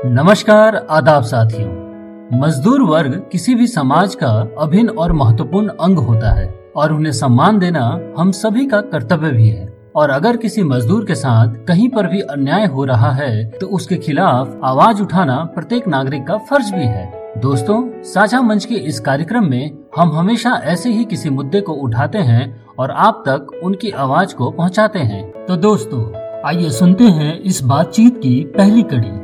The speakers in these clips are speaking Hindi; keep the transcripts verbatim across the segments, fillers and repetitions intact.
नमस्कार, आदाब साथियों। मजदूर वर्ग किसी भी समाज का अभिन्न और महत्वपूर्ण अंग होता है और उन्हें सम्मान देना हम सभी का कर्तव्य भी है। और अगर किसी मजदूर के साथ कहीं पर भी अन्याय हो रहा है तो उसके खिलाफ आवाज उठाना प्रत्येक नागरिक का फर्ज भी है। दोस्तों, साझा मंच के इस कार्यक्रम में हम हमेशा ऐसे ही किसी मुद्दे को उठाते हैं और आप तक उनकी आवाज को पहुंचाते हैं। तो दोस्तों, आइए सुनते हैं इस बातचीत की पहली कड़ी।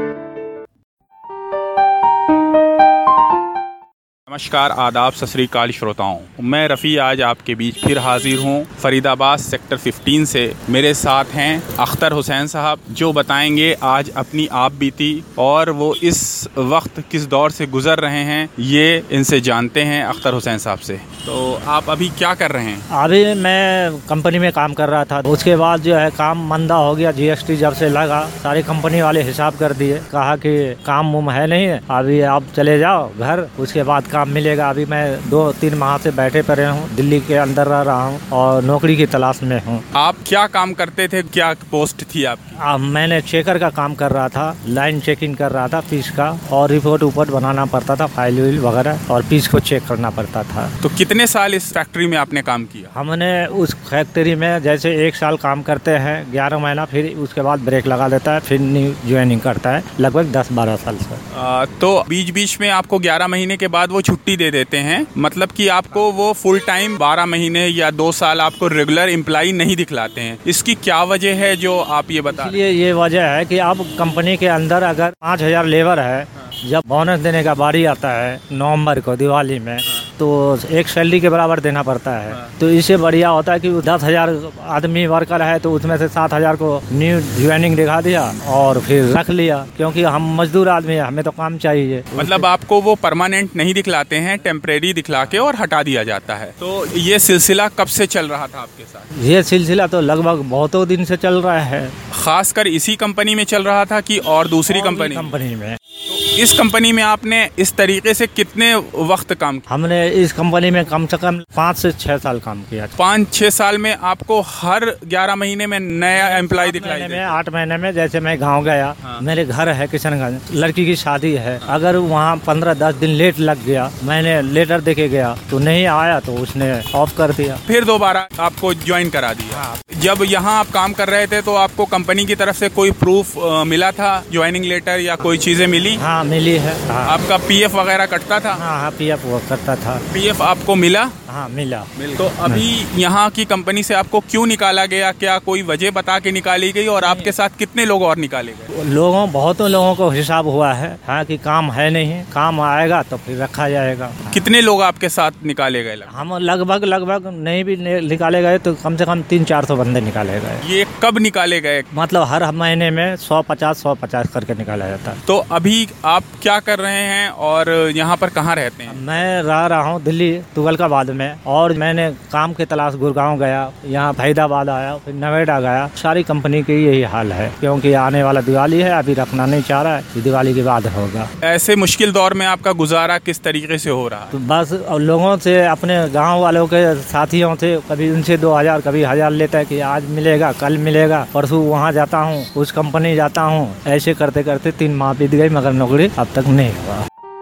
नमस्कार, आदाब, सत श्री अकाल श्रोताओं। मैं रफ़ी आज आपके बीच फिर हाजिर हूँ फरीदाबाद सेक्टर पंद्रह से। मेरे साथ हैं अख्तर हुसैन साहब जो बताएंगे आज अपनी आप बीती और वो इस वक्त किस दौर से गुजर रहे हैं, ये इनसे जानते हैं अख्तर हुसैन साहब से। तो आप अभी क्या कर रहे हैं? अभी मैं कंपनी में काम कर रहा था, उसके बाद जो है काम मंदा हो गया। जीएसटी जब से लगा सारी कंपनी वाले हिसाब कर दिए, कहा कि काम मुम है नहीं है, अभी आप चले जाओ घर, उसके बाद काम मिलेगा। अभी मैं दो तीन माह से बैठे पड़े हूँ, दिल्ली के अंदर रह रहा हूँ और नौकरी की तलाश में हूँ। आप क्या काम करते थे, क्या पोस्ट थी आपकी? आ, मैंने चेकर का काम कर रहा था, लाइन चेकिंग कर रहा था फीस का, और रिपोर्ट उपोर्ट बनाना पड़ता था, फाइल विल वगैरह, और फीस को चेक करना पड़ता था। तो कितने साल इस फैक्ट्री में आपने काम किया? हमने उस फैक्ट्री में जैसे एक साल काम करते हैं, ग्यारह महीना, फिर उसके बाद ब्रेक लगा देता है, फिर न्यू ज्वाइनिंग करता है, लगभग दस बारह साल से। आ, तो बीच बीच में आपको ग्यारह महीने के बाद वो छुट्टी दे देते हैं, मतलब कि आपको वो फुल टाइम बारह महीने या दो साल आपको रेगुलर एम्प्लॉय नहीं दिखलाते हैं। इसकी क्या वजह है जो आप ये बता? इसलिए ये वजह है कि अब कंपनी के अंदर अगर पाँच हजार लेबर है, जब बोनस देने का बारी आता है नवंबर को दिवाली में, तो एक सैलरी के बराबर देना पड़ता है। तो इससे बढ़िया होता है कि दस हजार आदमी वर्कर है तो उसमें से सात हजार को न्यू ज्वाइनिंग दिखा दिया और फिर रख लिया, क्योंकि हम मजदूर आदमी है, हमें तो काम चाहिए। मतलब आपको वो परमानेंट नहीं दिखलाते हैं, टेम्परेरी दिखला के और हटा दिया जाता है। तो ये सिलसिला कब से चल रहा था आपके साथ? ये सिलसिला तो लगभग बहुतों दिन से चल रहा है। खासकर इसी कंपनी में चल रहा था कि और दूसरी कंपनी कंपनी में? तो इस कंपनी में आपने इस तरीके से कितने वक्त काम किया? हमने इस कंपनी में कम से कम पाँच से छह साल काम किया। पाँच छह साल में आपको हर ग्यारह महीने में नया एम्प्लॉय दिखलाई में आठ महीने में जैसे मैं गांव गया, हाँ। मेरे घर है किशनगंज, लड़की की शादी है, अगर वहाँ पंद्रह दस दिन लेट लग गया, मैंने लेटर देके गया तो नहीं आया तो उसने ऑफ कर दिया, फिर दोबारा आपको ज्वाइन करा दिया। हाँ। जब यहाँ आप काम कर रहे थे तो आपको कंपनी की तरफ से कोई प्रूफ मिला था, ज्वाइनिंग लेटर या कोई चीजें मिली? हाँ, मिली है। हाँ। आपका पीएफ वगैरह कटता था? हाँ हाँ, पीएफ वो करता था। पीएफ आपको मिला? हाँ, मिला। तो अभी यहाँ की कंपनी से आपको क्यों निकाला गया? क्या कोई वजह बता के निकाली गई? और आपके साथ कितने लोग और निकाले गए? लोगों बहुतों लोगों को हिसाब हुआ है, हाँ, कि काम है नहीं, काम आएगा तो फिर रखा जाएगा। कितने लोग आपके साथ निकाले गए? हम लगभग लगभग नहीं भी निकाले गए तो कम से कम तीन चार सौ बंदे निकाले गए। ये कब निकाले गए? मतलब हर महीने में सौ पचास सौ पचास करके निकाला जाता है। तो अभी आप क्या कर रहे हैं और यहाँ पर कहाँ रहते हैं? मैं रह रहा हूँ दिल्ली तुगलकाबाद में, और मैंने काम की तलाश गुड़गांव गया, यहाँ फरीदाबाद आया, फिर नोएडा गया। सारी कंपनी की यही हाल है, क्योंकि आने वाला दिवाली है, अभी रखना नहीं चाह रहा है, दिवाली के बाद होगा। ऐसे मुश्किल दौर में आपका गुजारा किस तरीके से हो रहा है? तो बस लोगों से, अपने गाँव वालों के साथियों से, कभी उनसे दो हजार कभी हजार लेता है कि आज मिलेगा, कल मिलेगा, परसों वहाँ जाता हूँ, उस कंपनी जाता हूँ, ऐसे करते करते तीन माह बीत गई, मगर नौकरी अब तक नहीं हुआ।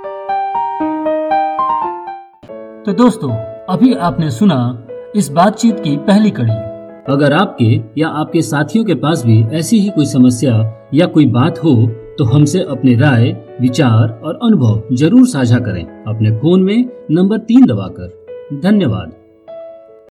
तो दोस्तों, अभी आपने सुना इस बातचीत की पहली कड़ी। अगर आपके या आपके साथियों के पास भी ऐसी ही कोई समस्या या कोई बात हो तो हमसे अपने राय, विचार और अनुभव जरूर साझा करें अपने फोन में नंबर तीन दबाकर। धन्यवाद।